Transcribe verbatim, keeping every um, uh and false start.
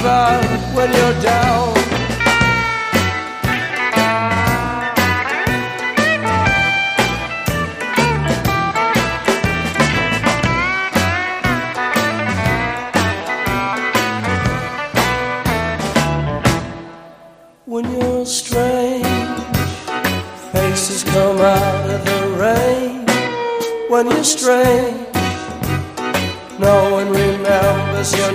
up when you're down. When you're strange, faces come out of the rain. When you're strange, no one remembers your